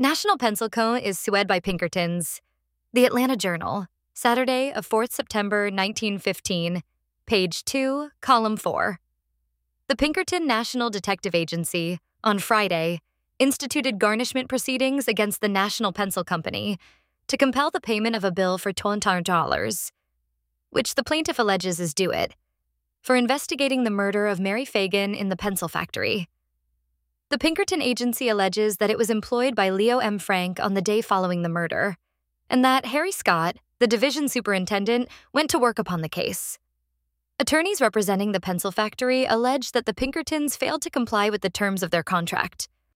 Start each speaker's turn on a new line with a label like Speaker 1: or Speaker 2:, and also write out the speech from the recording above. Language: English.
Speaker 1: National Pencil Co. is sued by Pinkertons. The Atlanta Journal, Saturday of 4th September 1915, page 2, column 4. The Pinkerton National Detective Agency, on Friday, instituted garnishment proceedings against the National Pencil Company to compel the payment of a bill for $20, which the plaintiff alleges is due it, for investigating the murder of Mary Fagan in the pencil factory. The Pinkerton agency alleges that it was employed by Leo M. Frank on the day following the murder, and that Harry Scott, the division superintendent, went to work upon the case. Attorneys representing the pencil factory allege that the Pinkertons failed to comply with the terms of their contract,